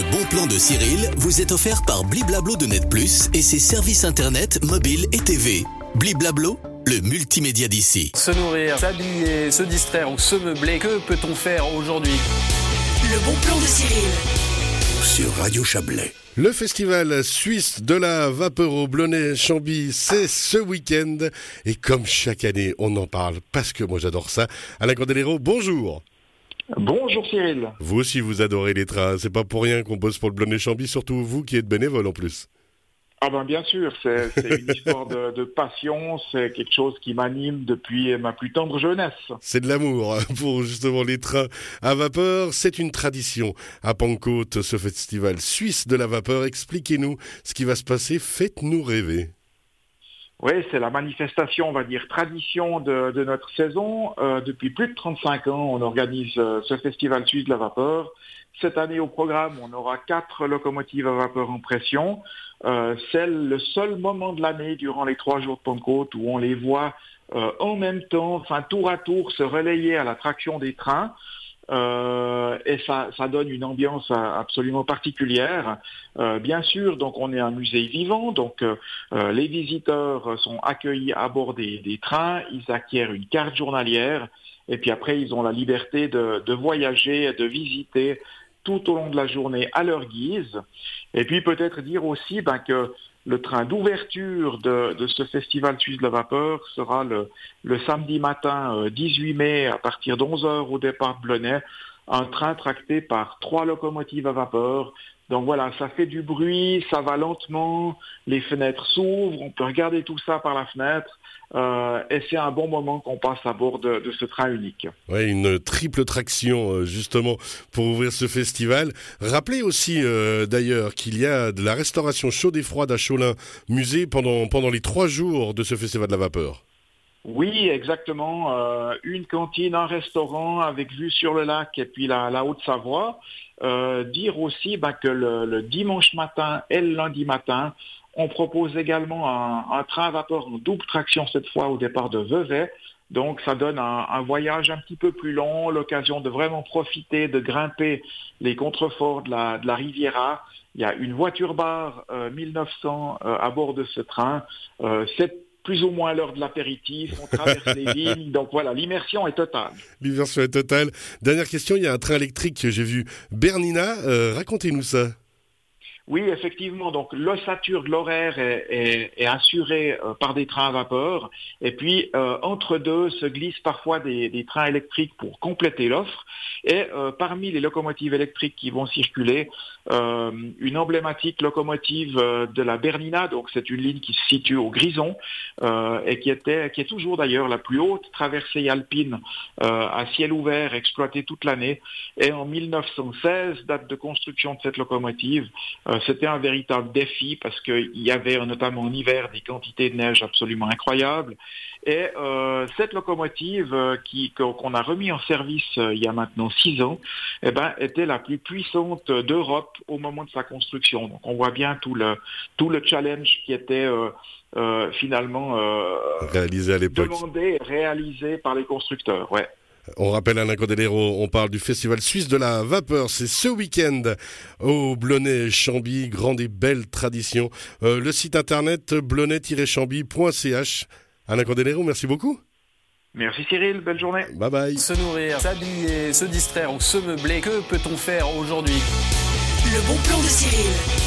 bon plan de Cyril vous est offert par Bliblablo de Net Plus et ses services internet, mobile et TV. Bliblablo, le multimédia d'ici. Se nourrir, s'habiller, se distraire ou se meubler, que peut-on faire aujourd'hui? Le bon plan de Cyril. Sur Radio Chablais. Le festival suisse de la vapeur au Blonay-Chambly, c'est ce week-end. Et comme chaque année, on en parle parce que moi j'adore ça. Alain Candelero, bonjour. Bonjour Cyril. Vous aussi, vous adorez les trains. C'est pas pour rien qu'on bosse pour le Blonay-Chambly, surtout vous qui êtes bénévole en plus. Ah ben bien sûr, c'est une histoire de passion, c'est quelque chose qui m'anime depuis ma plus tendre jeunesse. C'est de l'amour pour justement les trains à vapeur. C'est une tradition à Pentecôte, ce festival suisse de la vapeur. Expliquez-nous ce qui va se passer, faites-nous rêver. Oui, c'est la manifestation, on va dire, tradition de notre saison. Depuis plus de 35 ans, on organise ce festival suisse de la vapeur. Cette année, au programme, on aura 4 locomotives à vapeur en pression. C'est le seul moment de l'année, durant les 3 jours de Pentecôte, où on les voit en même temps, enfin tour à tour, se relayer à la traction des trains. Et ça donne une ambiance absolument particulière. Bien sûr, donc on est un musée vivant, donc les visiteurs sont accueillis à bord des trains, ils acquièrent une carte journalière, et puis après ils ont la liberté de voyager, de visiter tout au long de la journée à leur guise. Et puis peut-être dire aussi que le train d'ouverture de ce festival suisse de la vapeur sera le samedi matin 18 mai à partir d'11h au départ de Blonay, un train tracté par 3 locomotives à vapeur. Donc voilà, ça fait du bruit, ça va lentement, les fenêtres s'ouvrent, on peut regarder tout ça par la fenêtre. Et c'est un bon moment qu'on passe à bord de ce train unique. Oui, une triple traction justement pour ouvrir ce festival. Rappelez aussi d'ailleurs qu'il y a de la restauration chaude et froide à Chaulin musée pendant les 3 jours de ce festival de la vapeur. Oui, exactement. Une cantine, un restaurant avec vue sur le lac et puis la Haute-Savoie. Dire aussi que le dimanche matin et le lundi matin, on propose également un train à vapeur en double traction cette fois au départ de Vevey. Donc ça donne un voyage un petit peu plus long, l'occasion de vraiment profiter, de grimper les contreforts de la Riviera. Il y a une voiture-bar 1900 à bord de ce train. C'est plus ou moins l'heure de l'apéritif, on traverse les vignes, donc voilà, l'immersion est totale. L'immersion est totale. Dernière question, il y a un train électrique que j'ai vu, Bernina, racontez-nous ça. Oui, effectivement, donc l'ossature de l'horaire est assurée par des trains à vapeur, et puis entre deux se glissent parfois des trains électriques pour compléter l'offre, et parmi les locomotives électriques qui vont circuler, une emblématique locomotive de la Bernina, donc c'est une ligne qui se situe au Grison, et qui est toujours d'ailleurs la plus haute traversée alpine à ciel ouvert, exploitée toute l'année, et en 1916, date de construction de cette locomotive, c'était un véritable défi parce qu'il y avait notamment en hiver des quantités de neige absolument incroyables. Et cette locomotive qu'on a remis en service il y a maintenant 6 ans, était la plus puissante d'Europe au moment de sa construction. Donc on voit bien tout le challenge qui était finalement réalisé à l'époque. Demandé, réalisé par les constructeurs. Ouais. On rappelle Alain Candelero, on parle du festival suisse de la vapeur, c'est ce week-end au Blonay-Chambly, grande et belle tradition. Le site internet blonay-chambly.ch. Alain Candelero, merci beaucoup. Merci Cyril, belle journée. Bye bye. Se nourrir, s'habiller, se distraire ou se meubler, que peut-on faire aujourd'hui? Le bon plan de Cyril.